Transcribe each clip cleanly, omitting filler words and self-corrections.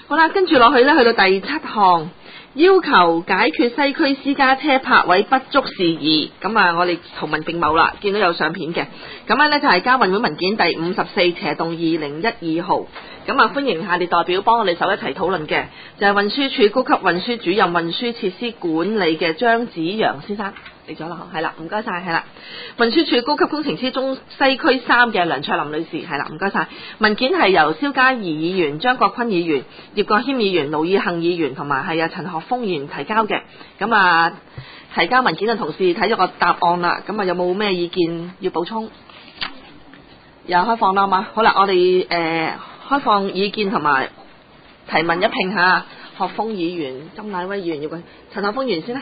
好啦，跟住落去咧，去到第7項，要求解決西區私家車泊位不足事宜。咁啊，我哋圖文並茂啦，見到有相片嘅。咁樣呢，就係交運會文件第54/2012號。咁啊，歡迎下列代表幫我哋手一齊討論嘅，就係運輸署高級運輸主任運輸設施管理嘅張子陽先生。嚟咗啦，係啦，唔該晒，係啦。運輸署高級工程師中西區3嘅梁卓琳女士，係啦，唔該晒。文件係由蕭嘉怡議員、張國坤議員、葉國謙議員、盧以幸議員同埋係啊陳學鋒議員提交嘅。咁啊，提交文件嘅同事睇咗個答案啦。咁啊，有冇咩意見要補充？又開放啦嘛？好啦，我哋開放意見同埋提問一併下。學鋒議員、甘乃威議員要問，陳學鋒議員先啦。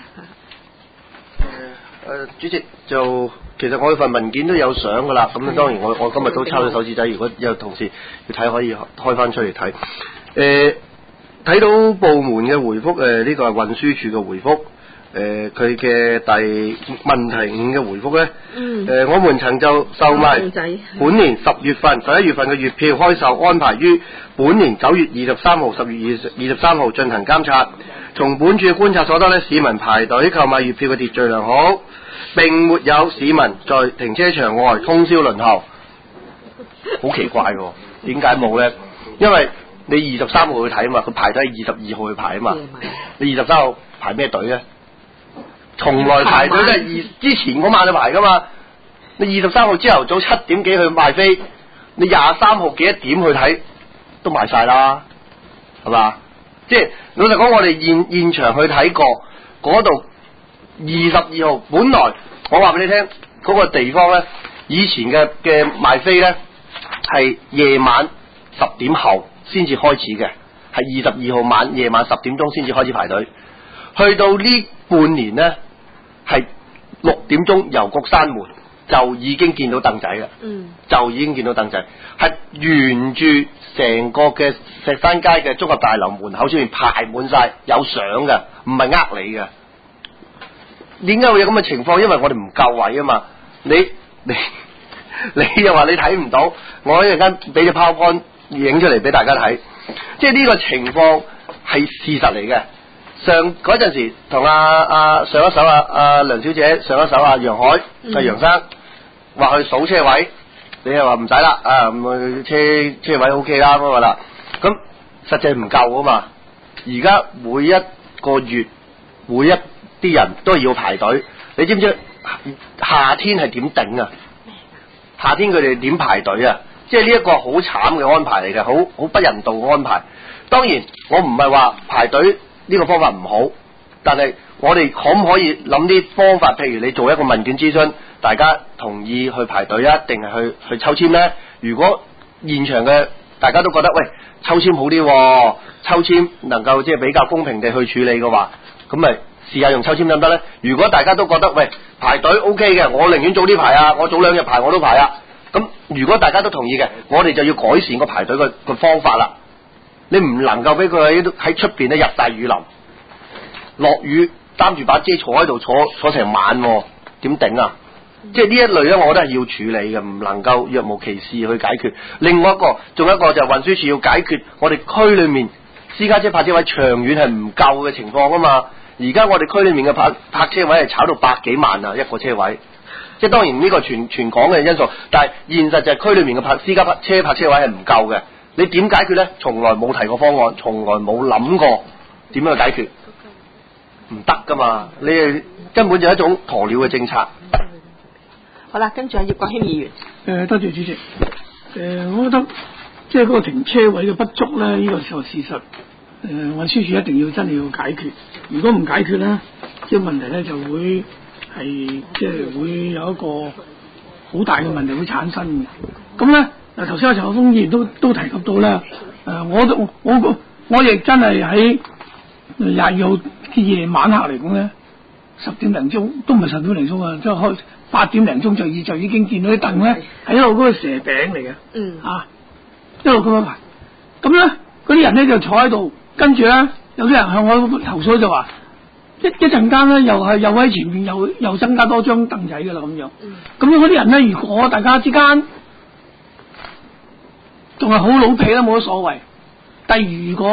主席就其實我份文件都有相噶啦，咁當然我今日都抄咗手指仔，如果有同事要睇可以開翻出嚟睇。睇到部門嘅回覆，呢個係運輸署嘅回覆，佢嘅問題5嘅回覆呢，我們曾就售賣本年10月份、11月份嘅月票開售安排於本年9月23號、10月23號進行監察。從本處嘅觀察所得呢，市民排隊購買月票嘅秩序良好，並沒有市民在停車場外通宵輪候。好奇怪喎，點解冇呢？因為你23號去睇啊嘛，佢排隊係22號去排啊嘛。你23號排咩隊呢？從來排隊都係之前嗰晚去排噶嘛。你23號朝頭早7點幾去賣飛，你23號幾多點去睇都賣晒啦，係嘛？即係老實講，我哋現場去睇過嗰度22號，本來我話俾你聽，嗰個地方呢，以前嘅賣飛呢，係夜晚10點後先至開始嘅，係22號夜晚10點鐘先至開始排隊，去到呢半年呢，係6點鐘郵局閂門就已經見到凳仔啦，就已經見到凳仔，係沿住成個嘅石山街嘅綜合大樓門口出面排滿晒，有相嘅，唔係呃你嘅。點解會有咁嘅情況？因為我哋唔夠位啊嘛。你又話你睇唔到，我一陣間俾隻 PowerPoint 影出嚟俾大家睇，即係呢個情況係事實嚟嘅。嗰陣時同上一手梁小姐，上一手楊海楊生話去數車位，你又話唔使啦，車位 OK 啦咁啦。咁實際唔夠啊嘛。而家每一個月每一啲人都要排隊，你知唔知夏天係點頂啊？夏天佢哋點排隊啊？即係呢一個好慘嘅安排嚟嘅，好不人道嘅安排。當然我唔係話排隊呢個方法唔好，但係我哋可唔可以諗啲方法？譬如你做一個問卷諮詢，大家同意去排隊啊，定係去抽籤呢？如果現場嘅大家都覺得喂，抽籤好啲，抽籤能夠即係比較公平地去處理嘅話，咁咪試下用抽籤得唔得呢？如果大家都覺得喂，排隊 OK 嘅，我寧願早啲排啊，我早2日排我都排啊。咁如果大家都同意嘅，我哋就要改善個排隊個方法啦。你唔能夠俾佢喺出邊咧入大雨淋，落雨擔住把遮坐喺度坐成晚，點頂啊？即係呢一類咧，我覺得係要處理嘅，唔能夠若無其事去解決。另外仲有一個就係運輸署要解決我哋區裏面私家車泊車位長遠係唔夠嘅情況啊嘛。而家我哋區裏面嘅泊車位係炒到100幾萬啊，一個車位。即係當然呢個全港嘅因素，但係現實就係區裏面嘅私家車泊車位係唔夠嘅。你點解決呢？從來冇提過方案，從來冇諗過點樣去解決，唔得噶嘛！你根本就係一種鴕鳥嘅政策。 好啦，跟住葉國謙議員。 多謝主席。我覺得即係嗰個停車位嘅不足呢，呢個時候事實，運輸署一定要真係要解決。如果唔解決呢，即係問題呢就會係即係會有一個好大嘅問題會產生嘅。咁呢。頭先阿陳學鋒議員都提及到咧，我亦真係喺22號嘅夜晚黑嚟講咧，10點零鐘都唔係10點零鐘啊，即係開8點零鐘就已經見到啲凳咧係一路嗰個蛇餅嚟嘅，一路咁樣排。咁咧嗰啲人咧就坐喺度，跟住咧有啲人向我投訴就話，一陣間咧又喺前面又增加多張凳仔㗎啦咁樣。咁樣嗰啲人咧，如果大家之間仲係好老皮啦，冇乜所謂。但係如果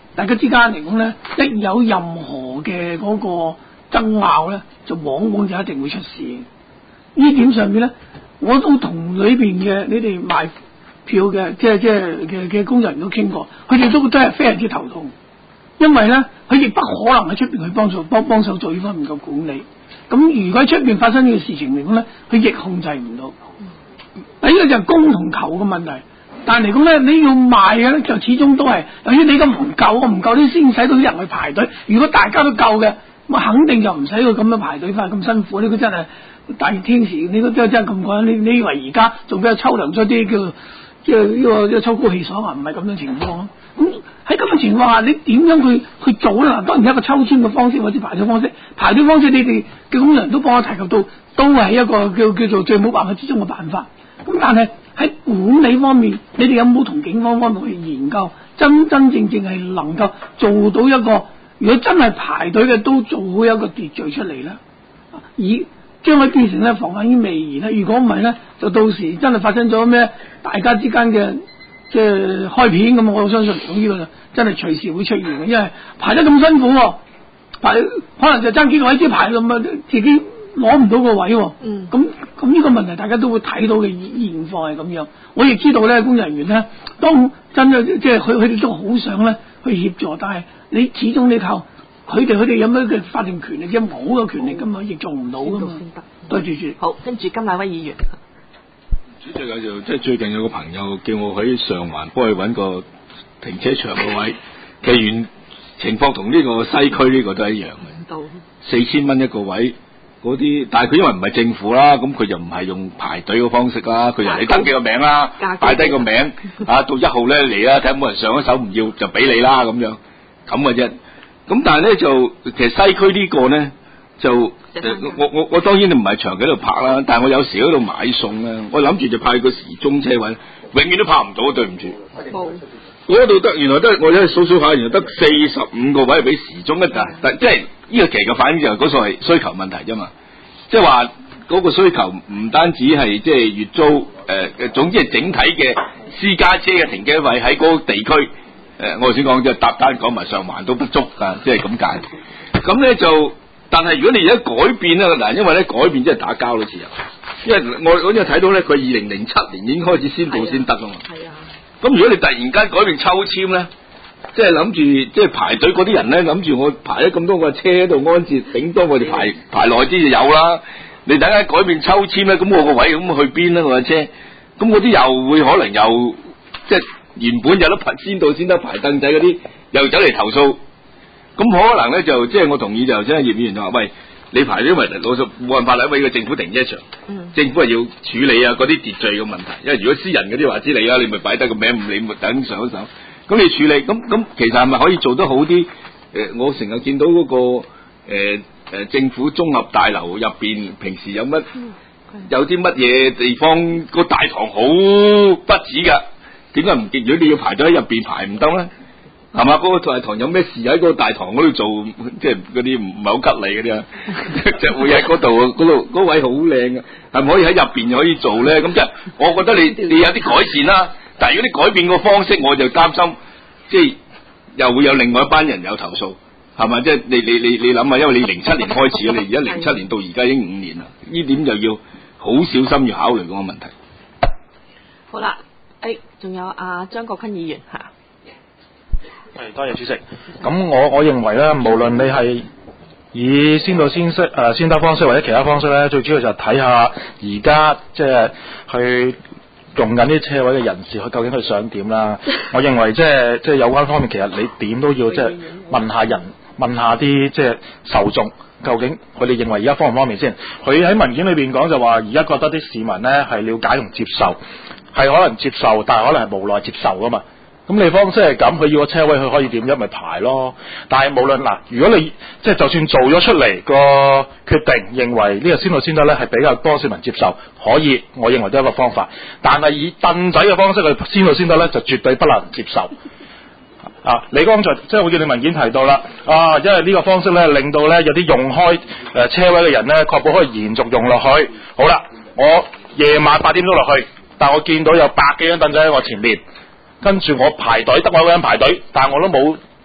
大家之間嚟講咧，一有任何嘅嗰個爭拗咧，就往往就一定會出事。呢點上面咧，我都同裏邊嘅你哋賣票嘅嘅工作人員都傾過，佢哋都真係非常之頭痛，因為咧佢亦不可能喺出邊去幫手做呢方面嘅管理。咁如果喺出邊發生呢個事情嚟講咧，佢亦控制唔到。呢個就係供同求嘅問題。但嚟講咧，你要賣嘅咧，就始終都係由於你咁唔夠，我唔夠你先使到啲人去排隊。如果大家都夠嘅，咁肯定就唔使佢咁樣排隊翻咁辛苦。呢個真係大熱天時，你都真係咁講。你以為而家仲俾佢抽涼咗啲叫即係呢個秋高氣爽啊？唔係咁樣情況。咁喺咁嘅情況下，你點樣去做咧？嗱，當然一個抽籤嘅方式或者排隊方式，排隊方式你哋嘅工人都幫我提及到，都係一個叫做最冇辦法之中嘅辦法。咁但係喺管理方面，你哋有冇同警方方面去研究，真正係能夠做到一個，如果真係排隊嘅都做好一個秩序出嚟咧，而將佢變成咧防患於未然咧。如果唔係咧，就到時真係發生咗咩大家之間嘅即係開片咁，我相信呢個就真係隨時會出現嘅，因為排得咁辛苦，排可能就爭幾個位先排咁啊，自己攞唔到個位。咁呢個問題大家都會睇到嘅現況係咁樣。我亦知道咧，工作人員咧，當真嘅即係佢哋都好想咧去協助，但係你始終你靠佢哋有咩嘅法定權力啫？冇嘅權力噶嘛，亦做唔到噶嘛。對住住。好， 跟住金乃威議員。 主席就即係最近有個朋友叫我喺上環幫佢揾個停車場嘅位，其實情況同呢個西區呢個都一樣嘅，4000蚊一個位。嗰啲，但係佢因為唔係政府啦，咁佢就唔係用排隊嘅方式啦，佢就你登記個名啦，擺低個名，到1號咧嚟啦，睇下冇人上咗手唔要就俾你啦咁樣，咁嘅啫。咁但係咧就其實西區呢個咧就我當然你唔係長期喺度泊啦，但係我有時喺度買餸咧，我諗住就派個時鐘車位，永遠都泊唔到，對唔住。嗰度得原來得我喺度數數下，原來得45個位俾時鐘一但即係呢個其實嘅反應就係嗰個係需求問題啫嘛，即係話嗰個需求唔單止係即係月租總之係整體嘅私家車嘅停車位喺嗰個地區我先講即係搭單講埋上環都不足㗎，即係咁解。咁咧就但係如果你而家改變咧嗱，因為咧改變即係打交嘅時候，因為我就睇到咧佢2007年已經開始先到先得啊嘛。係啊。咁如果你突然間改變抽籤咧，即係諗住即係排隊嗰啲人咧，諗住我排咗咁多個車喺度安置，頂多我哋排耐啲就有啦。你等間改變抽籤咧，咁我個位咁去邊咧？我架車，咁嗰啲又會可能又即係原本有得排先到先得排凳仔嗰啲，又走嚟投訴。咁可能咧就即係我同意就即係葉議員就話喂。你排因為老實冇辦法啦，因為個政府停車場，政府係要處理啊嗰啲秩序嘅問題。因為如果私人嗰啲話知你啊，你咪擺低個名，唔理咪等上手。咁你處理咁其實係咪可以做得好啲？我成日見到嗰個政府綜合大樓入邊，平時有啲乜嘢地方個大堂好不止㗎？點解唔見？如果你要排咗喺入邊排唔得咧？係嘛？嗰個大堂有咩事喺嗰個大堂嗰度做，即係嗰啲唔係好吉利嗰啲啊，就會喺嗰度嗰位好靚嘅，係咪可以喺入邊可以做咧？咁即係我覺得你有啲改善啦，但係如果你改變個方式，我就擔心，即係又會有另外一班人有投訴，係嘛？即係你諗下，因為你07年開始，你而家07年到而家已經5年啦，呢點就要好小心要考慮嗰個問題。 好啦，仲有張國鈞議員嚇。 係，多謝主席。咁我認為咧，無論你係以先到先得方式或者其他方式咧，最主要就睇下而家即係去用緊啲車位嘅人士，佢究竟佢想點啦？我認為即係有關方面，其實你點都要即係問下人，問下啲即係受眾，究竟佢哋認為而家方唔方便先？佢喺文件裏邊講就話，而家覺得啲市民咧係了解同接受，係可能接受，但係可能係無奈接受噶嘛。咁你方式係咁，佢要個車位，佢可以點樣咪排咯？但係無論嗱，如果你即係就算做咗出嚟個決定，認為呢個先到先得咧，係比較多市民接受，可以，我認為都係一個方法。但係以凳仔嘅方式去先到先得咧，就絕對不能接受。你剛才即係我見你文件提到啦，因為呢個方式咧，令到咧有啲用開車位嘅人咧，確保可以延續用落去。好啦，我夜晚8點鐘落去，但我見到有100幾張凳仔喺我前面。跟住我排隊，得我一個人排隊，但係我都冇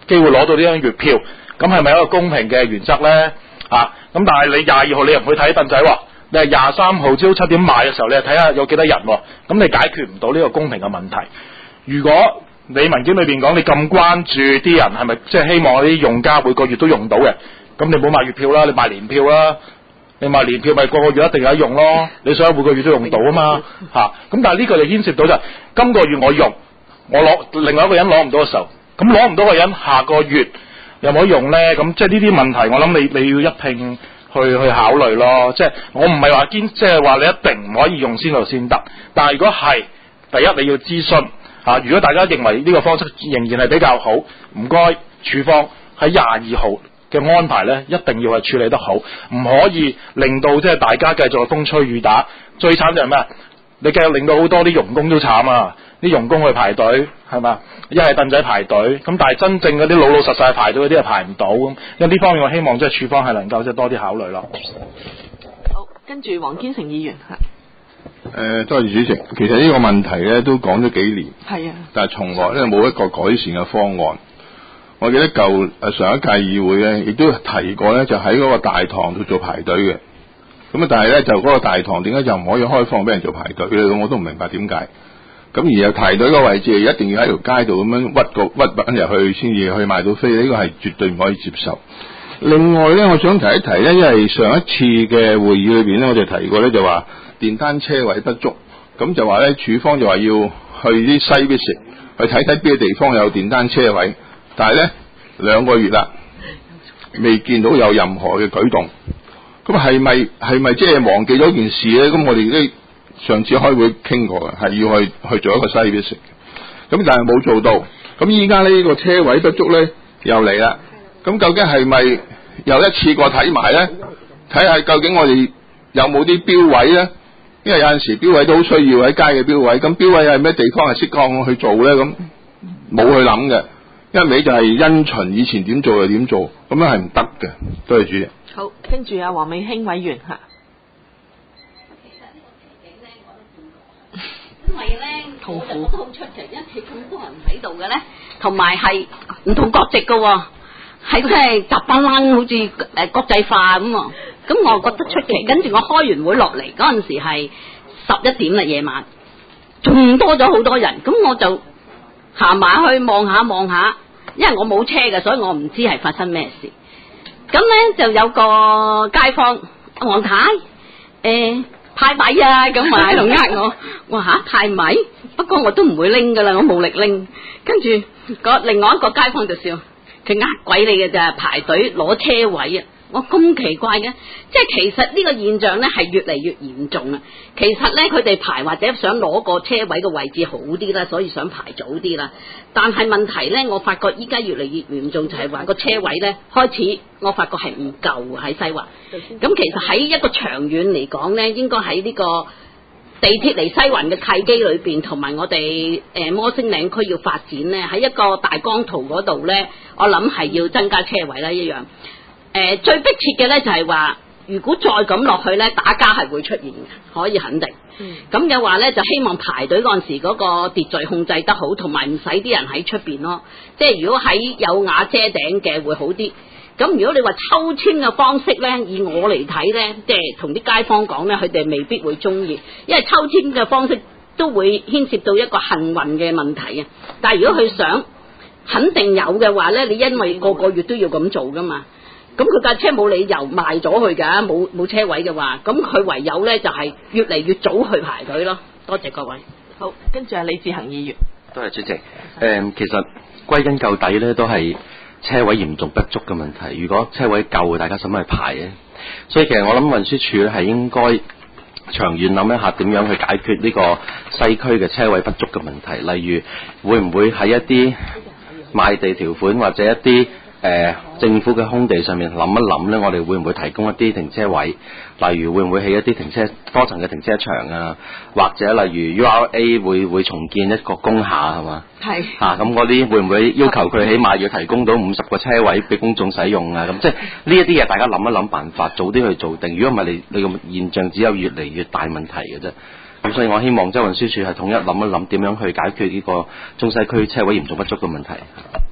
機會攞到呢張月票，咁係咪一個公平嘅原則咧？咁但係你22號你又唔去睇凳仔喎，你係23號朝7點賣嘅時候，你係睇下有幾多人喎，咁你解決唔到呢個公平嘅問題。如果你文件裏邊講你咁關注啲人係咪即係希望啲用家每個月都用到嘅，咁你唔好賣月票啦，你賣年票啦。你賣年票咪個個月一定有得用咯，你想每個月都用到啊嘛咁但係呢個就牽涉到就係今個月我用，我攞另外一個人攞唔到嘅時候，咁攞唔到嘅人下個月有冇用咧？咁即係呢啲問題，我諗你要一併去考慮咯。即係我唔係話即係話你一定唔可以用先到先得，但係如果係第一你要諮詢如果大家認為呢個方式仍然係比較好，唔該處方喺22號嘅安排咧，一定要係處理得好，唔可以令到即係大家繼續風吹雨打。最慘就係咩？你繼續令到好多啲傭工都慘啊！啲傭工去排隊係嘛，一係凳仔排隊，咁但係真正嗰啲老老實實排隊嗰啲係排唔到咁。因為呢方面我希望即係處方係能夠即係多啲考慮咯。 好，跟住黃堅成議員多謝主席。其實呢個問題咧都講咗幾年， 係啊， 但係從來咧冇一個改善嘅方案。我記得上一屆議會咧，亦都提過咧，就喺嗰個大堂度做排隊嘅。咁啊，但係咧就嗰個大堂點解就唔可以開放俾人做排隊咧？咁我都唔明白點解。咁而又排隊個位置一定要喺條街度咁樣屈板入去先至去買到飛，呢個係絕對唔可以接受。另外咧，我想提一提咧，因為上一次嘅會議裏邊咧，我哋提過咧就話電單車位不足，咁就話咧處方就話要去啲西邊食去睇睇邊個地方有電單車位。但係咧2個月啦，未見到有任何嘅舉動，咁係咪即係忘記咗件事咧？咁我哋都上次開會傾過嘅，係要去做一個 site visit，咁但係冇做到。咁依家呢個車位不足咧又嚟啦，咁究竟係咪又一次過睇埋咧？睇下究竟我哋有冇啲標位咧？因為有陣時標位都好需要喺街嘅標位，咁標位係咩地方係適當去做咧？咁冇去諗嘅。一味就係因循以前點做就點做，咁樣係唔得嘅。多謝主席。 好，跟住黃美興委員其實呢個情景咧，我都見過，因為咧，我就覺得好出奇，一企咁多人喺度嘅咧，同埋係唔同國籍嘅喎，係真係雜班冷，好似國際化咁喎。咁我覺得出奇。跟住我開完會落嚟嗰陣時係11點啦，夜晚，仲多咗好多人，咁我就行埋去望下。因為我冇車嘅，所以我唔知係發生咩事。咁咧就有個街坊黃太，派米啊，咁咪喺度呃我。我話派米，不過我都唔會拎噶啦，我冇力拎。跟住另外一個街坊就笑，佢呃鬼你嘅咋，排隊攞車位啊！我咁奇怪嘅，即係其實呢個現象咧係越嚟越嚴重啊！其實咧佢哋排或者想攞個車位嘅位置好啲啦，所以想排早啲啦。但係問題咧，我發覺依家越嚟越嚴重，就係話個車位咧開始，我發覺係唔夠喺西環。咁其實喺一個長遠嚟講咧，應該喺呢個地鐵嚟西環嘅契機裏邊，同埋我哋摩星嶺區要發展咧，喺一個大綱圖嗰度咧，我諗係要增加車位啦一樣。最迫切嘅咧就係話，如果再咁落去咧，打架係會出現嘅，可以肯定。咁嘅話咧，就希望排隊嗰陣時嗰個秩序控制得好，同埋唔使啲人喺出邊咯。即係如果喺有瓦遮頂嘅會好啲。咁如果你話抽籤嘅方式咧，以我嚟睇咧，即係同啲街坊講咧，佢哋未必會中意，因為抽籤嘅方式都會牽涉到一個幸運嘅問題啊。但係如果佢想肯定有嘅話咧，你因為個個月都要咁做噶嘛。咁佢架車冇理由賣咗佢㗎，冇車位嘅話，咁佢唯有咧就係越嚟越早去排隊咯。多謝各位。 好，跟住李志恒議員。 多謝主席。其實歸根究底咧，都係車位嚴重不足嘅問題。如果車位夠，大家使乜去排咧？所以其實我諗運輸署咧係應該長遠諗一下點樣去解決呢個西區嘅車位不足嘅問題。例如會唔會喺一啲賣地條款或者一啲政府嘅空地上面諗一諗咧，我哋會唔會提供一啲停車位？例如會唔會起一啲多層嘅停車場啊？或者例如 URA 會重建一個工廈係嘛？係咁嗰啲會唔會要求佢起碼要提供到50個車位俾公眾使用啊？咁即係呢一啲嘢，大家諗一諗辦法，早啲去做定。如果唔係，你個現象只有越嚟越大問題嘅啫。咁所以我希望即係運輸署係統一諗一諗點樣去解決呢個中西區車位嚴重不足嘅問題。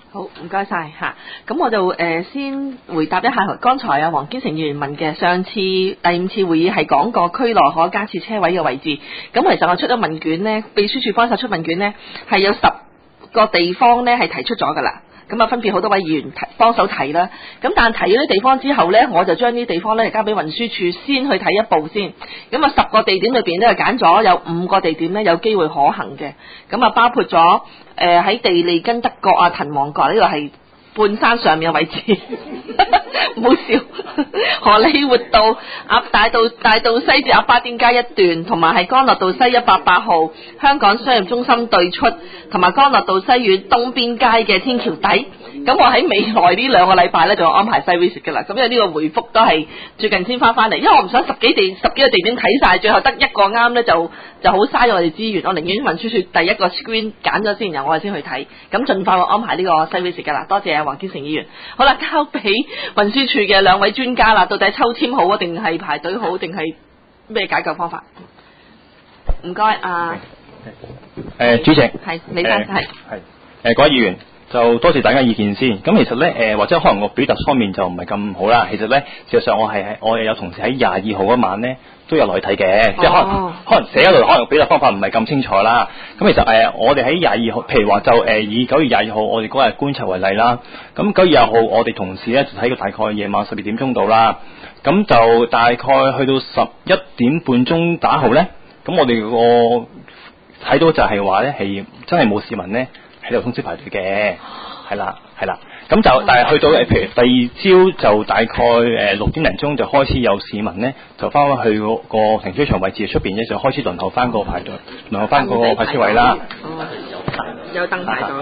好，唔該晒嚇。咁我就先回答一下剛才啊黃堅成議員問嘅，上次第5次會議係講過區內可加設車位嘅位置。咁其實我出咗問卷呢，秘書處幫手出問卷呢，係有10個地方呢係提出咗㗎啦。咁啊，分別好多位議員幫手睇啦。咁但係睇咗啲地方之後呢，我就將啲地方呢交俾運輸處先去睇一步先。咁啊，10個地點裏邊呢，就揀咗有5個地點呢有機會可行嘅。咁啊，包括咗喺地利根德角啊、滕王閣呢度係半山上面嘅位置，唔好笑。荷里活道、大道西至鴨巴甸街一段，同埋係干諾道西188號香港商業中心對出，同埋干諾道西苑東邊街嘅天橋底。咁我喺未來呢2個禮拜呢，就安排 site visit 㗎啦。咁因為呢個回覆都係最近先翻嚟，因為我唔想10幾個地點睇晒，最後得1個啱呢，就好嘥我哋資源。我寧願運輸處第一個 screen 揀咗先，然後我哋先去睇。咁盡快我安排呢個 site visit 㗎啦。多謝黃堅成議員。好啦，交俾運輸處嘅2位專家啦，到底抽籤好啊，定係排隊好，定係咩解救方法？唔該啊。 主席係李生各位議員。就多謝大家意見先。咁其實咧，或者可能我表達方面就唔係咁好啦。其實咧，事實上我有同事喺22號嗰晚咧都有來睇嘅，即係可能寫嗰度可能表達方法唔係咁清楚啦。咁其實我哋喺22號，譬如話就以9月22號我哋嗰日觀察為例啦。咁9月20號我哋同事咧就睇到大概夜晚12點鐘到啦。咁就大概去到11點半鐘打號咧，咁我哋個睇到就係話咧係真係冇市民咧喺度通宵排隊嘅，係啦。咁就但係去到譬如第二朝就大概6點零鐘就開始有市民咧就翻返去個停車場位置出邊咧就開始輪候翻個排隊，輪候翻個泊車位啦。 有燈排隊。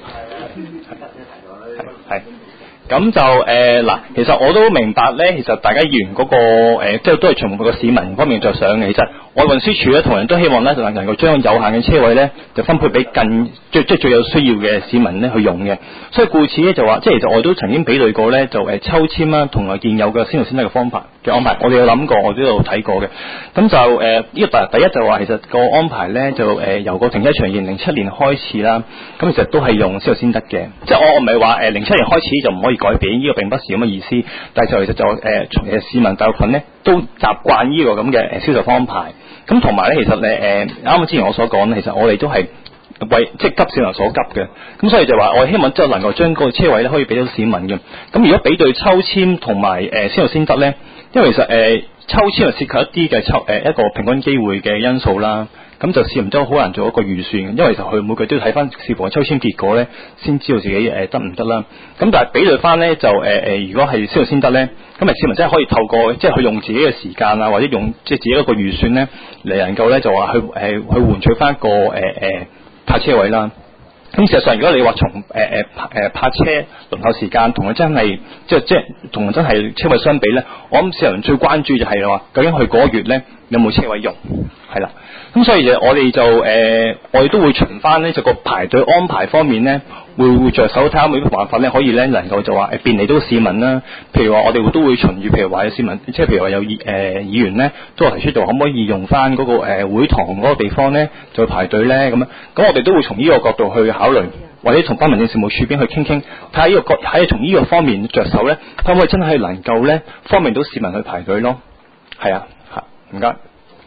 係。咁就嗱，其實我都明白咧，其實大家議員嗰個即係都係從個市民方面着想嘅。其實我運輸署咧同樣都希望咧就能夠將有限嘅車位咧就分配俾最有需要嘅市民咧去用嘅。所以故此咧就話，即係其實我都曾經比對過咧，就抽籤啦，同埋現有嘅先到先得嘅方法嘅安排，我哋有諗過，我都有睇過嘅。咁就呢個第一就話，其實個安排咧就由個停車場2007年開始啦。咁其實都係用先到先得嘅，即係我唔係話07年開始就唔可以改變，呢個並不是咁嘅意思。但係就其實就市民大部分咧都習慣呢個咁嘅銷售方排。咁同埋咧，其實啱啱之前我所講，其實我哋都係為即係急市民所急嘅。咁所以就話我希望即係能夠將個車位咧可以俾到市民嘅。咁如果比對抽籤同埋先到先得咧，因為其實抽籤係涉及一啲嘅一個平均機會嘅因素啦。咁就市民都好難做一個預算，因為其實佢每個月都要睇翻視乎抽籤結果咧，先知道自己得唔得啦。咁但係比對翻咧，就如果係先到先得咧，咁市民真係可以透過即係佢用自己嘅時間啊，或者用即係自己一個預算咧，嚟能夠咧就話去換取翻個泊車位啦。咁事實上，如果你話從泊車輪候時間同佢真係即係同真係車位相比咧，我諗市民最關注就係話究竟佢嗰個月咧有冇車位用，係啦。咁所以我哋就我哋都會循翻呢就個排隊安排方面咧，會着手睇下有冇辦法咧可以咧能夠就話便利到市民啦。譬如話我哋都會循住，譬如話有市民，即係譬如話有議員咧都有提出到可唔可以用翻嗰個會堂嗰個地方咧再排隊咧咁樣。咁我哋都會從呢個角度去考慮，或者同民政事務處邊去傾傾，睇下呢個喺從呢個方面着手咧，可唔可以真係能夠咧方便到市民去排隊咯？係啊，唔該。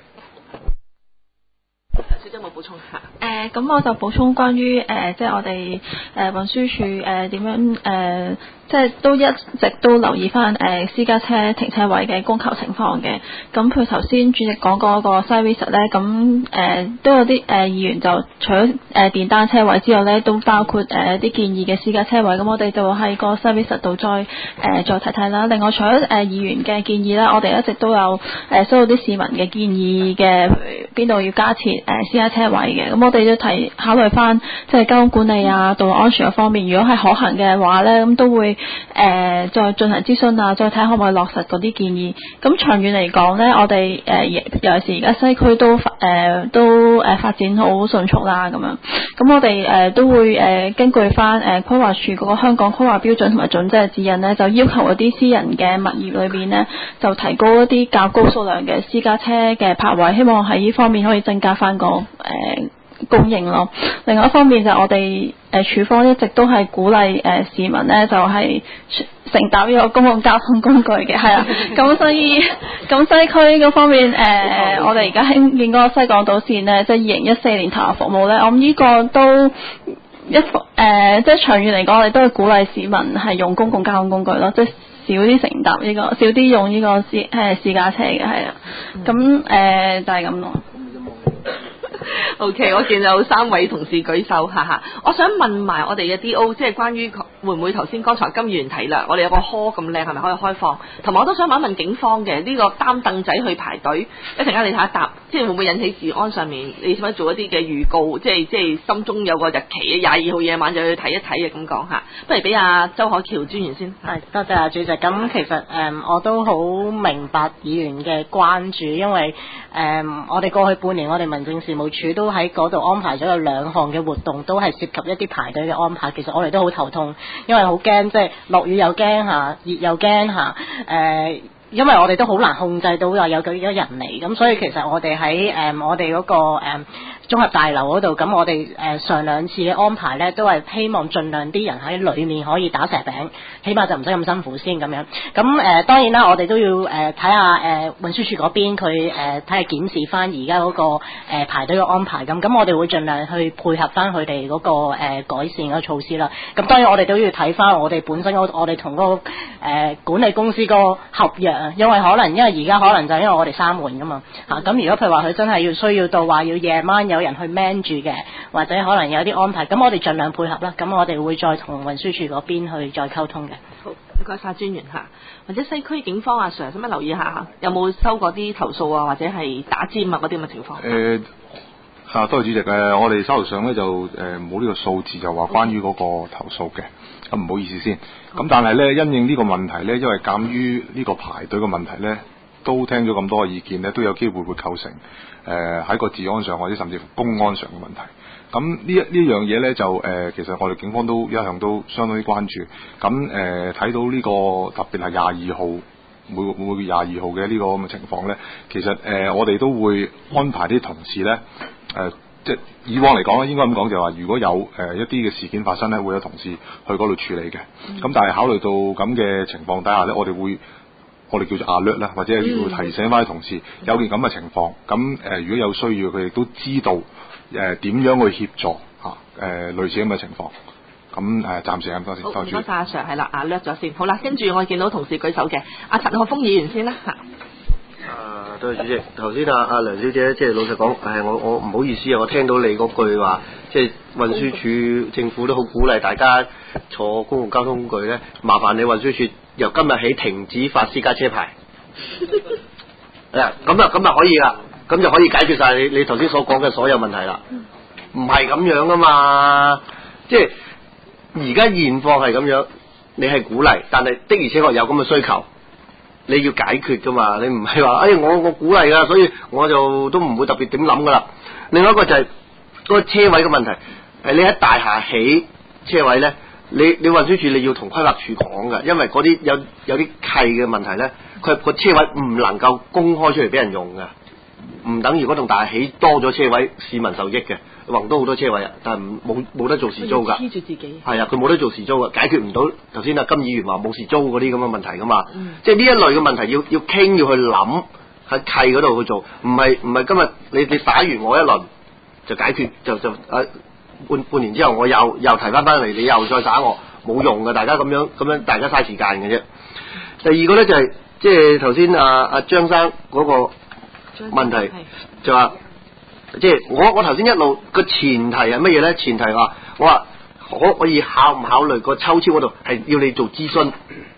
小姐冇補充下。 咁我就補充關於即係我哋運輸署點樣即係都一直都留意翻私家車停車位嘅供求情況嘅。咁譬如頭先主席講嗰個 site visit 咧，咁都有啲議員就除咗電單車位之外咧，都包括啲建議嘅私家車位。咁我哋就喺個 site visit 度再睇睇啦。另外除咗議員嘅建議咧，我哋一直都有收到啲市民嘅建議嘅，邊度要加設私家車位嘅。咁我哋都考慮翻即係交通管理啊、道路安全嘅方面，如果係可行嘅話咧，咁都會再進行諮詢啊，再睇可唔可以落實嗰啲建議。咁長遠嚟講咧，我哋尤其是而家西區都發展好迅速啦，咁樣。咁我哋都會根據翻規劃署嗰個香港規劃標準同埋準則嘅指引咧，就要求嗰啲私人嘅物業裏邊咧，就提高一啲較高數量嘅私家車嘅泊位，希望喺呢方面可以增加翻個供應咯。另外一方面就我哋處方一直都係鼓勵市民咧就係乘搭呢個公共交通工具嘅，係啊。咁所以咁西區嗰方面我哋而家興建嗰個西港島線咧，即係2014年投入服務咧，我諗呢個都即係長遠嚟講，我哋都係鼓勵市民係用公共交通工具咯，即係少啲乘搭呢個，少啲用呢個私家車嘅，係啊。咁就係咁咯。 OK， 我見有3位同事舉手，哈哈。我想問埋我哋嘅 DO， 即係關於會唔會頭先剛才金議員提啦，我哋有個 hall 咁靚，係咪可以開放？同埋我都想問一問警方嘅呢個擔凳仔去排隊，一陣間你睇一答，即係會唔會引起治安上面？你使唔使做一啲嘅預告？即係心中有個日期，22號夜晚就去睇一睇嘅咁講下。不如俾阿周海橋專員先。 係，多謝阿主席。咁其實我都好明白議員嘅關注，因為我哋過去半年我哋民政事務處都喺嗰度安排咗有2項嘅活動，都係涉及一啲排隊嘅安排。其實我哋都好頭痛，因為好驚，即係落雨又驚嚇，熱又驚嚇，因為我哋都好難控制到有幾多人嚟，咁所以其實我哋喺我哋嗰個綜合大樓嗰度，咁我哋上2次嘅安排呢，都係希望盡量啲人喺裏面可以打蛇餅，起碼就唔使咁辛苦先咁樣。咁當然啦，我哋都要睇下運輸署嗰邊佢睇下檢視翻而家嗰個排隊嘅安排咁我哋會盡量去配合翻佢哋嗰個改善嘅措施啦。咁當然我哋都要睇翻我哋本身我哋同嗰個管理公司個合約啊，因為而家可能就因為我哋閂門噶嘛嚇，咁如果譬如話佢真係需要到話要夜晚有人去 man 住嘅，或者可能有啲安排，咁我哋盡量配合啦。咁我哋會再同運輸署嗰邊去再溝通嘅。 好，唔該晒專員嚇，或者西區警方阿 Sir，使唔使留意下有冇收過啲投訴啊，或者係打尖啊嗰啲咁嘅情況？ 多謝主席我哋手頭上咧就冇呢個數字，就話關於嗰個投訴嘅，咁唔好意思先。咁但係咧，因應呢個問題咧，因為鑑於呢個排隊嘅問題咧，都聽咗咁多嘅意見咧，都有機會構成喺個治安上或者甚至乎公安上嘅問題。咁呢樣嘢咧就其實我哋警方都一向都相當之關注。咁睇到呢個特別係22號每個月22號嘅呢個咁嘅情況咧，其實我哋都會安排啲同事咧即係以往嚟講咧，應該咁講就係話，如果有一啲嘅事件發生咧，會有同事去嗰度處理嘅。咁但係考慮到咁嘅情況底下咧，我哋叫做 alert 啦，或者係會提醒翻啲同事有件咁嘅情況。咁如果有需要，佢哋都知道點樣去協助類似咁嘅情況。咁暫時咁多先。 好，唔該晒阿 Sir， 係啦，alert 咗先。好啦，跟住我見到同事舉手嘅，阿陳學鋒議員先啦嚇。 多謝主席。頭先阿梁小姐即係老實講，我唔好意思啊，我聽到你嗰句話，即係運輸署政府都好鼓勵大家坐公共交通工具咧，麻煩你運輸署由今日起停止發私家車牌。咁就可以啦，咁就可以解決晒你頭先所講嘅所有問題啦。唔係咁樣噶嘛，即係而家現況係咁樣，你係鼓勵，但係的而且確有咁嘅需求。你要解決噶嘛，你唔係話我鼓勵噶，所以我就都唔會特別點諗噶啦。另外一個就係嗰個車位嘅問題，你喺大廈起車位咧，你運輸署你要同規劃署講噶，因為嗰啲有啲契嘅問題咧，佢個車位唔能夠公開出嚟俾人用噶，唔等於嗰棟大廈起多咗車位，市民受益嘅。宏都好多車位啊，但係冇得做時租㗎。 黐住自己。係啊，佢冇得做時租㗎，解決唔到頭先阿金議員話冇時租嗰啲咁嘅問題㗎嘛。即係呢一類嘅問題要傾，要去諗喺契嗰度去做，唔係今日你打完我一輪就解決就半年之後我又提翻嚟，你又再打我，冇用㗎，大家咁樣大家嘥時間嘅啫。第二個咧就係即係頭先阿張生嗰個問題就話。即係我頭先一路個前提係乜嘢咧？前提話我話可以考唔考慮個抽籤嗰度係要你做諮詢，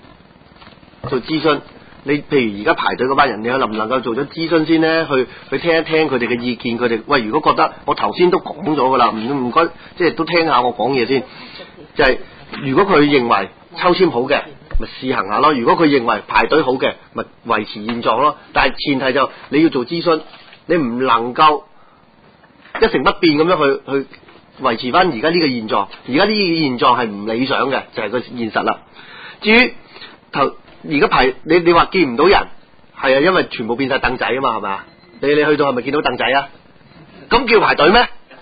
你譬如而家排隊嗰班人，你能唔能夠做咗諮詢先咧？去聽一聽佢哋嘅意見，佢哋喂，如果覺得我頭先都講咗噶啦，唔該，即係都聽下我講嘢先。就係如果佢認為抽籤好嘅，咪試行下咯；如果佢認為排隊好嘅，咪維持現狀咯。但係前提就你要做諮詢，你唔能夠一成不變咁樣去維持翻而家呢個現狀，而家呢個現狀係唔理想嘅，就係個現實啦。至於而家排你話見唔到人，係啊，因為全部變晒凳仔啊嘛，係咪啊？你去到係咪見到凳仔啊？咁叫排隊咩？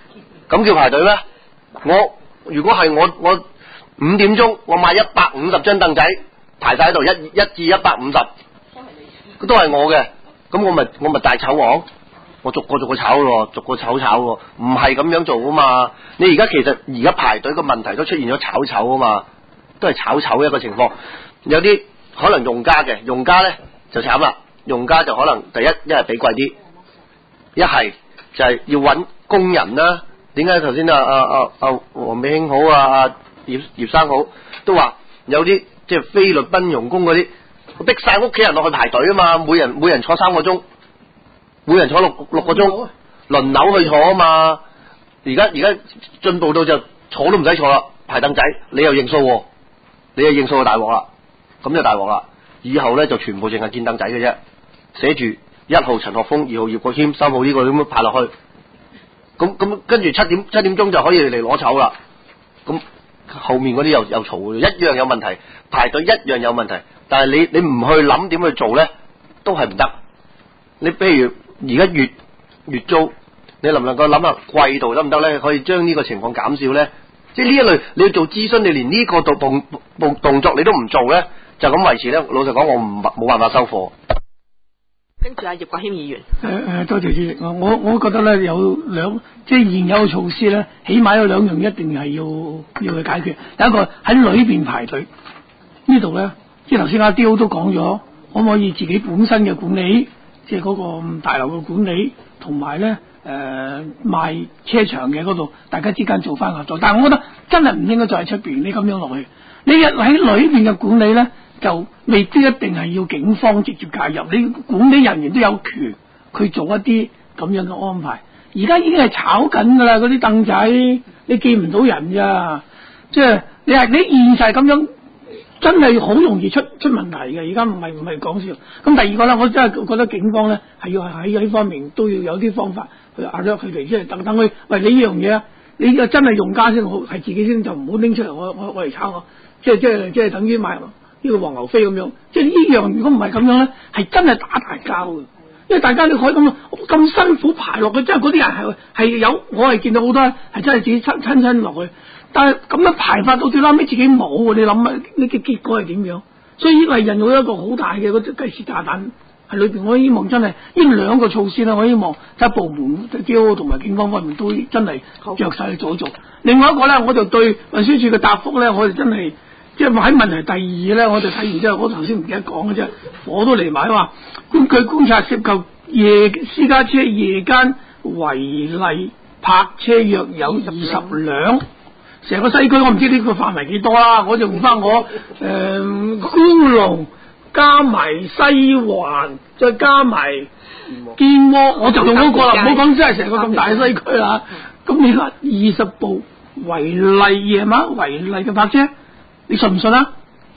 咁叫排隊咩？如果係我5點鐘我買150張凳仔排晒喺度，一至150，都係我嘅，咁我咪大炒王，我逐個炒咯，逐個炒喎，唔係咁樣做啊嘛。你其實而家排隊個問題都出現咗炒啊嘛，都係炒一個情況。有啲可能用家咧就慘啦，用家就可能第一係俾貴啲，一係就係要揾工人啦。點解頭先黃美興好啊，葉生好都話有啲即係菲律賓傭工嗰啲逼晒屋企人落去排隊啊嘛，每人坐3個鐘，每人坐6個鐘，輪流去坐啊嘛。而家進步到就坐都唔使坐啦，排凳仔你又認數，就大鑊啦，咁就大鑊啦。以後咧就全部淨係見凳仔嘅啫，寫住1號陳學鋒，2號葉國謙，3號呢個咁樣排落去。咁跟住7點鐘就可以嚟攞籌啦。咁後面嗰啲又嘈嘅，一樣有問題，排隊一樣有問題。但係你唔去諗點去做咧，都係唔得。你譬如而家月租，你能唔能夠諗下季度得唔得咧？可以將呢個情況減少咧？即係呢一類你要做諮詢，你連呢個動作你都唔做咧，就咁維持咧。老實講，我冇辦法收貨。 跟住葉國謙議員， 多謝主席。我覺得咧有即係現有嘅措施咧，起碼有2樣一定係要去解決。第一個喺裏邊排隊呢度咧，即係頭先阿刁都講咗，可唔可以自己本身嘅管理，即係嗰個大樓嘅管理，同埋咧賣車場嘅嗰度，大家之間做翻合作。但係我覺得真係唔應該再喺出邊，你咁樣落去，你喺裏邊嘅管理咧，就未必一定係要警方直接介入，你管理人員都有權去做一啲咁樣嘅安排。而家已經係炒緊噶啦，嗰啲凳仔你見唔到人咋，即係你現實咁樣，真係好容易出問題嘅。而家唔係講笑。咁第二個咧，我真係覺得警方咧係要喺呢方面都要有啲方法去壓咗佢哋，即係等佢，喂，你呢樣嘢啊，你真係用家先好，係自己先，就唔好拎出嚟我嚟炒我，即係等於買呢個黃牛飛咁樣，即係呢樣如果唔係咁樣咧，係真係打大交嘅。因為大家你可以咁辛苦排落去，真係嗰啲人係有，我係見到好多係真係自己親落去，但係咁樣排法到最後尾自己冇，你諗下呢個結果係點樣？所以呢個係引入一個好大嘅嗰隻計時炸彈喺裏邊。我希望真係呢2個措施咧，我希望喺部門DO同埋警方方面都真係着手去做。另外一個咧，我就對運輸署嘅答覆咧，我哋真係。即係喺問題第2咧，我就睇完之後，我頭先唔記得講嘅啫，我都嚟埋話，據觀察涉及私家車夜間違例泊車約有20輛，成個西區我唔知呢個範圍幾多啦，我就用翻我觀龍加埋西環，再加埋建窩，我就用嗰個啦，唔好講真係成個咁大嘅西區啦。咁你話20部違例夜晚違例嘅泊車？你信唔信啊？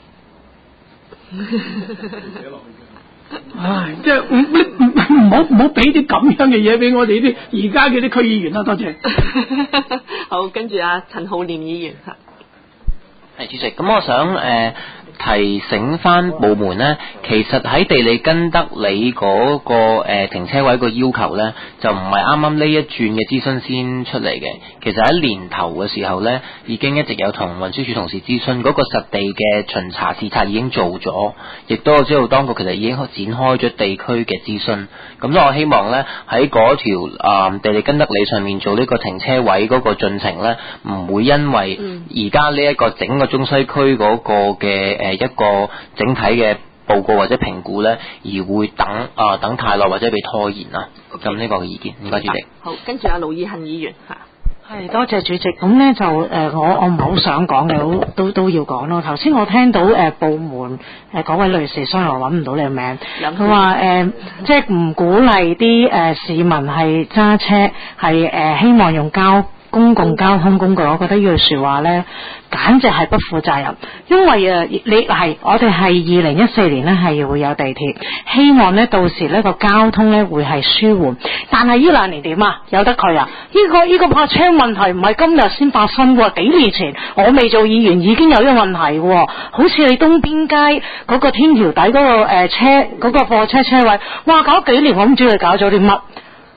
唉，即係唔好俾啲咁樣嘅嘢俾我哋啲而家嘅啲區議員啦，多謝。 好，跟住陳浩濂議員係主席，咁我想提醒翻部門呢，其實喺地利根德里嗰個停車位個要求呢，就唔係啱啱呢一轉嘅諮詢先出嚟嘅。其實喺年頭嘅時候呢，已經一直有同運輸署同事諮詢，嗰個實地嘅巡查視察已經做咗，亦都我知道當局其實已經展開咗地區嘅諮詢。咁所以我希望呢，喺嗰條地利根德里上面做呢個停車位嗰個進程呢，唔會因為而家呢一個整個中西區嗰個嘅一個整體嘅報告或者評估咧，而會等太耐或者被拖延啦。咁呢個嘅意見，唔該主席。 好，跟住盧義恆議員係多謝主席。咁咧就我唔係好想講嘅，都要講咯。頭先我聽到部門嗰位女士，雖然我揾唔到你嘅名，佢話即係唔鼓勵啲市民係揸車，係希望用公共交通工具。我覺得呢句説話咧，簡直係不負責任。因為我哋係2014年咧係會有地鐵，希望咧到時呢個交通咧會係舒緩。但係呢2年點啊？由得佢啊？呢個泊車問題唔係今日先發生喎，幾年前我未做議員已經有呢個問題喎。好似你東邊街嗰個天橋底嗰個嗰個貨車車位，哇搞幾年我唔知佢搞咗啲乜。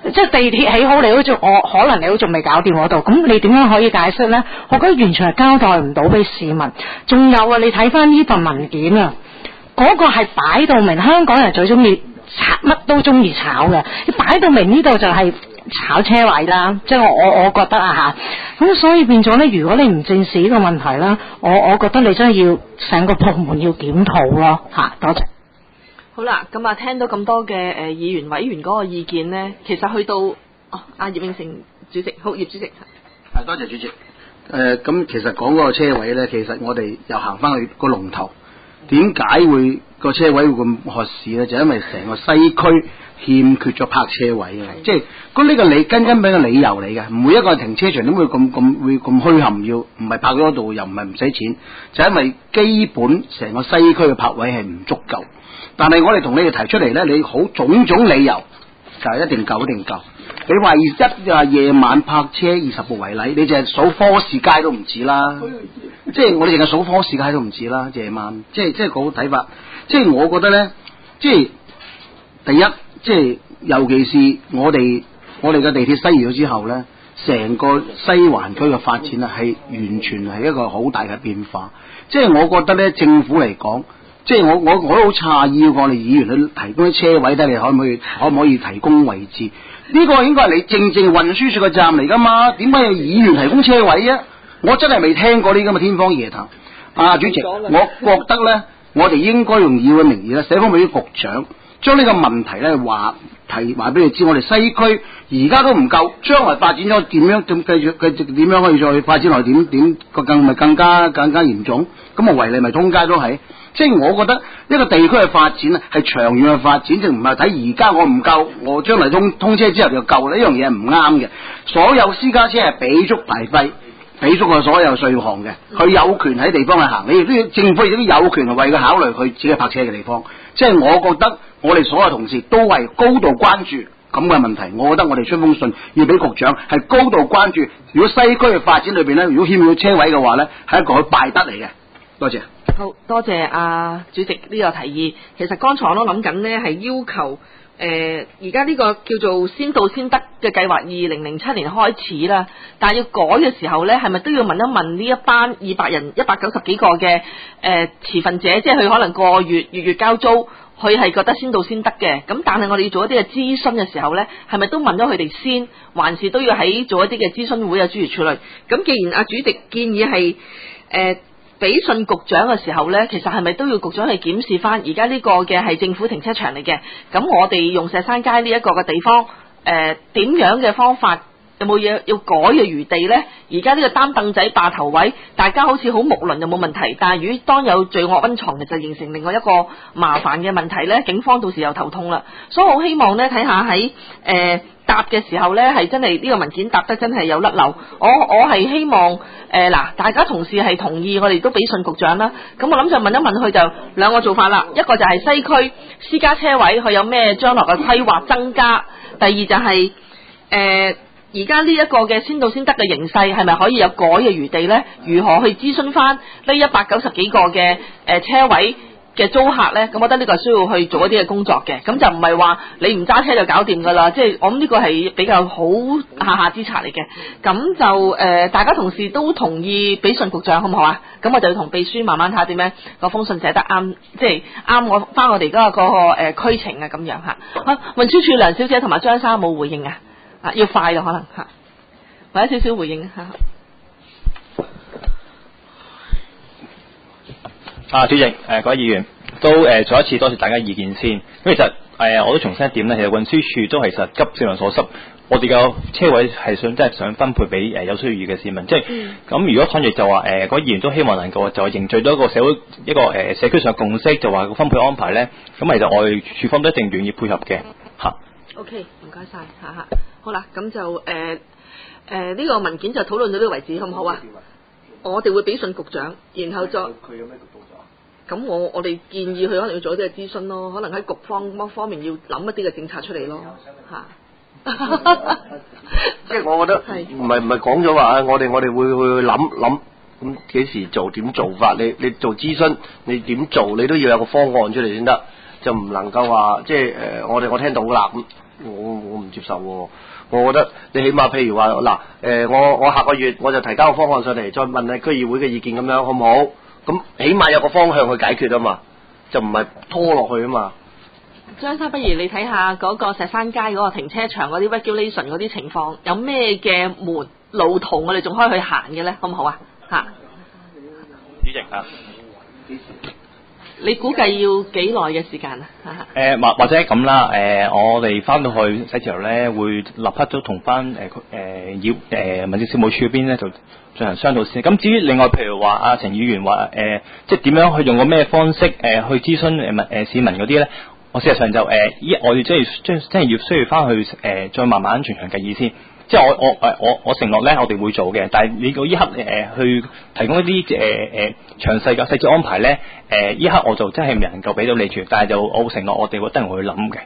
即係地鐵起好，你都仲可能你都仲未搞掂嗰度，咁你點樣可以解釋呢？我覺得完全係交代唔到俾市民。仲有啊，你睇翻呢份文件啊，嗰個係擺到明，香港人最中意乜都中意炒嘅，你擺到明呢度就係炒車位啦，即係我覺得啊嚇，咁所以變咗咧，如果你唔正視呢個問題啦，我覺得你真係要成個部門要檢討咯嚇，多謝。 好啦，咁啊聽到咁多嘅議員委員嗰個意見咧，其實去到阿葉永成主席，好，葉主席。 係，多謝主席。咁其實講嗰個車位咧，其實我哋又行翻去個龍頭，點解會個車位會咁渴市咧？就因為成個西區欠缺咗泊車位啊！即係咁呢個根本嘅理由嚟嘅，每一個停車場點會咁虛冚，要唔係泊嗰度又唔係唔使錢，就因為基本成個西區嘅泊位係唔足夠。但係我哋同你哋提出嚟咧，你好種種理由就係一定夠。你話夜晚泊車20部為例，你淨係數科士街都唔止啦，即係我哋淨係數科士街都唔止啦。夜晚即係個睇法，即係我覺得咧，即係第一，即係尤其是我哋嘅地鐵西移咗之後咧，成個西環區嘅發展啊，係完全係一個好大嘅變化。即係我覺得咧，政府嚟講。即係我都好詫異，我哋議員去提供啲車位，睇你可唔可以提供位置？呢個應該係你正運輸署嘅站嚟噶嘛？點解要議員提供車位啊？我真係未聽過呢咁嘅天方夜譚。主席，我覺得咧，我哋應該用議會名義咧，寫封俾啲局長，將呢個問題咧話俾你知。我哋西區而家都唔夠，將來發展咗點樣繼續點樣可以再發展落去？點更加嚴重？咁啊，維利咪通街都係。即係我覺得一個地區嘅發展啊，係長遠嘅發展，就唔係睇而家我唔夠，我將來通車之後就夠啦。呢樣嘢係唔啱嘅。所有私家車係俾足牌費，俾足個所有稅項嘅，佢有權喺地方去行。你亦都要政府亦都有權為佢考慮佢自己泊車嘅地方。即係我覺得我哋所有同事都係高度關注咁嘅問題。我覺得我哋出封信要俾局長係高度關注。如果西區嘅發展裏邊咧，如果欠缺車位嘅話咧，係一個敗德嚟嘅。多謝。 好多謝主席呢個提議。其實剛才我都諗緊呢，係要求而家呢個叫做先到先得嘅計劃，2007年開始啦。但係要改嘅時候呢，係咪都要問一問呢一班200人190幾個嘅持份者，即係佢可能個月交租，佢係覺得先到先得嘅。咁但係我哋要做一啲嘅諮詢嘅時候呢，係咪都問咗佢哋先，還是都要喺做一啲嘅諮詢會啊諸如此類？咁既然主席建議係俾信局長嘅時候呢，其實係咪都要局長去檢視翻而家呢個嘅係政府停車場嚟嘅？咁我哋用石山街呢一個嘅地方，點樣嘅方法有冇嘢要改嘅餘地呢？而家呢個擔凳仔霸頭位，大家好似好睦鄰又冇問題，但係如果當有罪惡溫床，就形成另外一個麻煩嘅問題呢，警方到時又頭痛啦。所以我好希望呢，睇下喺答嘅時候呢，係真係呢個文件答得真係有甩漏。我係希望大家同事係同意，我哋都俾信局長啦。咁我諗就問一問佢就兩個做法啦。一個就係西區私家車位佢有咩將來嘅規劃增加，第二就係而家呢一個嘅先到先得嘅形勢係咪可以有改嘅餘地呢？如何去諮詢翻呢190幾個嘅車位嘅租客呢？咁我覺得呢個需要去做一啲嘅工作嘅，咁就唔係話你唔揸車就搞掂噶啦，即係我諗呢個係比較好下之策嚟嘅。咁就大家同事都同意俾信局長好唔好啊？咁我就要同秘書慢慢睇下點樣個封信寫得啱，即係啱我翻我哋嗰個區情啊咁樣嚇。好，運輸署梁小姐同埋張生冇回應啊？要快咯可能嚇，或者少少回應嚇。 主席，各位議員都再一次多謝大家意見先。咁其實我都重申一點咧，其實運輸署都係實急市民所急，我哋嘅車位係真係想分配俾有需要嘅市民。即係咁，如果抗疫就話各位議員都希望能夠就凝聚到一個社會一個社區上共識，就話個分配安排咧，咁其實我哋署方都一定願意配合嘅嚇。 OK，唔該晒嚇。好啦，咁就呢個文件就討論到呢個為止，好唔好啊？我哋會俾信局長，然後再佢有咩局做咗？咁我哋建議佢可能要做一啲嘅諮詢咯，可能喺局方面要諗一啲嘅政策出嚟咯嚇。 即係我覺得唔係講咗話，我哋會去諗咁幾時做點做法？你做諮詢，你點做？你都要有個方案出嚟先得，就唔能夠話即係我聽到啦咁。 我唔接受喎。我覺得你起碼譬如話嗱，我下個月我就提交個方案上嚟，再問下區議會嘅意見咁樣好唔好？咁起碼有個方向去解決啊嘛，就唔係拖落去啊嘛。 張生，不如你睇下嗰個石山街嗰個停車場嗰啲 regulation 嗰啲情況，有咩嘅門路途我哋仲可以去行嘅咧，好唔好啊？嚇， 主席啊。 你估計要幾耐嘅時間啊？ 或者咁啦，我哋翻到去寫字樓咧，會立刻都同翻民政事務處嗰邊咧就進行商討先。咁至於另外譬如話阿陳議員話即係點樣去用個咩方式去諮詢市民嗰啲咧？我事實上就我哋真係要需要翻去再慢慢全場計議先。即係我承諾咧，我哋會做嘅。但係你嗰一刻去提供一啲詳細嘅細節安排咧，依刻我就真係未能夠俾到你住。但係就我會承諾，我哋一定會去諗嘅。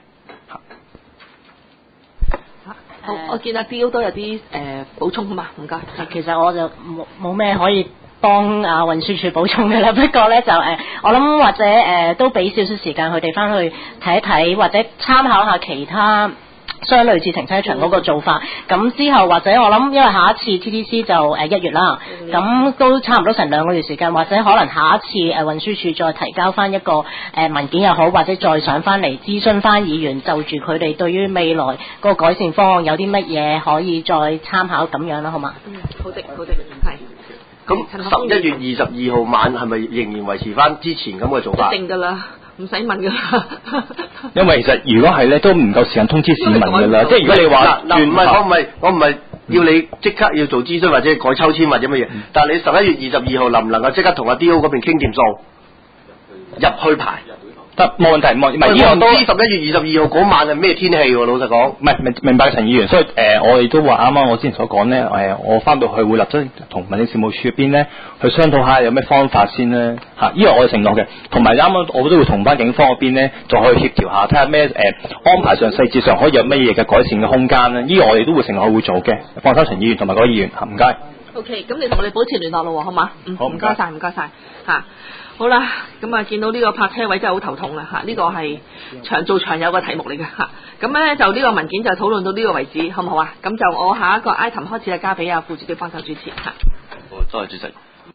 好，我見阿 D.O 都有啲補充啊嘛，唔該。 其實我就冇咩可以幫運輸署補充嘅啦。不過咧就我諗或者都俾少少時間佢哋翻去睇一睇，或者參考下其他相類似停車場嗰個做法，咁之後或者我諗，因為下一次 TTC 就1月啦，咁都差唔多成2個月時間，或者可能下一次運輸署再提交翻一個文件又好，或者再上翻嚟諮詢翻議員，就住佢哋對於未來個改善方案有啲乜嘢可以再參考咁樣啦，好嘛？ 好的，係。 咁11月22號晚係咪仍然維持翻之前咁嘅做法？ 一定㗎啦。唔使問噶啦， 因為其實如果係咧，都唔夠時間通知市民噶啦。即係如果你話我唔係要你即刻要做諮詢或者改抽籤或者乜嘢，但係你11月22號能唔能夠即刻同阿 D.O 嗰邊傾掂數入去排？ 得，冇問題，唔係呢個都唔知11月22號嗰晚係咩天氣喎？老實講， 唔係明白陳議員，所以我哋都話啱啱我之前所講咧，我翻到去會立即同民政事務處嗰邊咧去商討下有咩方法先咧嚇，呢個我係承諾嘅，同埋啱啱我都會同翻警方嗰邊咧再去協調下，睇下咩安排上細節上可以有乜嘢嘅改善嘅空間咧，呢個我哋都會承諾會做嘅，放心陳議員同埋嗰位議員嚇，唔該。 OK，咁你同我哋保持聯絡咯，好嘛？ 好， 唔該晒嚇。好啦，咁啊見到呢個泊車位真係好頭痛啊！呢個係長做長有嘅題目嚟嘅嚇。咁咧就呢個文件就討論到呢個為止，好唔好啊？咁就我下一個 item 開始就交俾副主席幫手主持嚇。 好，多謝主席。